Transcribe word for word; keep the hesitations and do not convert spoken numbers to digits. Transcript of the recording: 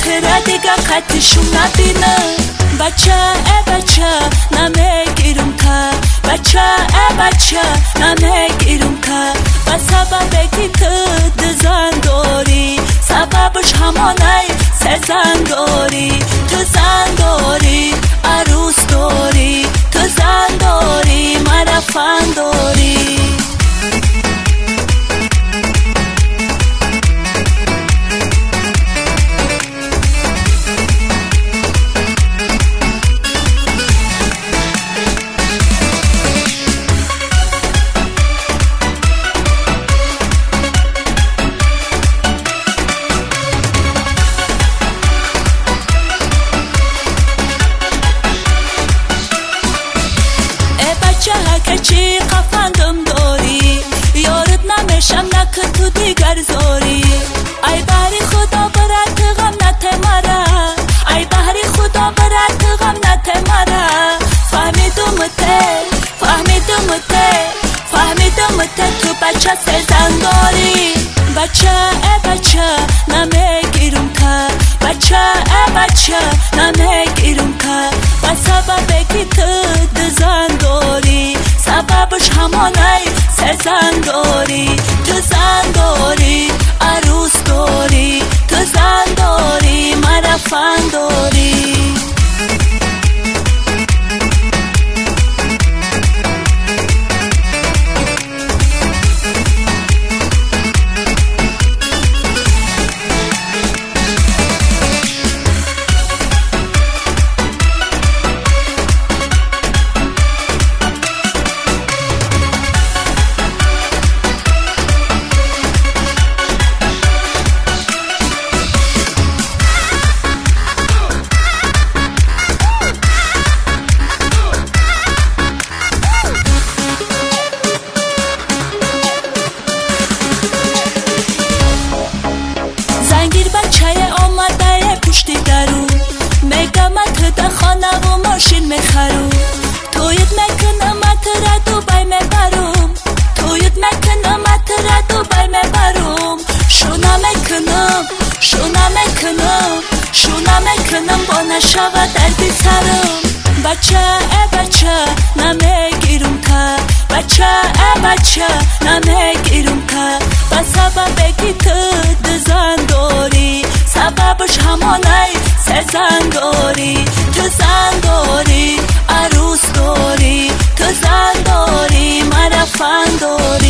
ترا دیگه خطشون نبینم بچه ای بچه نمیگیرم که بچه ای بچه نمیگیرم که و سبب که تو دزن داری سببش همانه سزن داری تو زن داری عروس داری تو زن داری مرا فن داری چی قفندم داری یارت نمیشم نکن تو دیگر زاری ای بحری خدا برات غم نته مرا ای بحری خدا برات غم نته مرا فهمیدم ته فهمیدم ته فهمیدم ته تو بچه سزن داری بچه ای بچه نمیگیرم که بچه ای بچه نمیگیرم که و سبب که تو دزن داری سببش همانه سزن داری تو زن داری عروس داری تو زن داری مرا فن داری خانه و ماشین میخرم تویت میکنم اتره دوبای میبرم تویت میکنم اتره دوبای میبرم شونه میکنم شونه میکنم شونه میکنم با نشوه دردی سرم بچه ای بچه نمیگیرم که بچه ای بچه نمیگیرم که و سبب که تو دزن داری سببش همانه سزن داری تو زن داری عروس داری تو زن داری مرا فن داری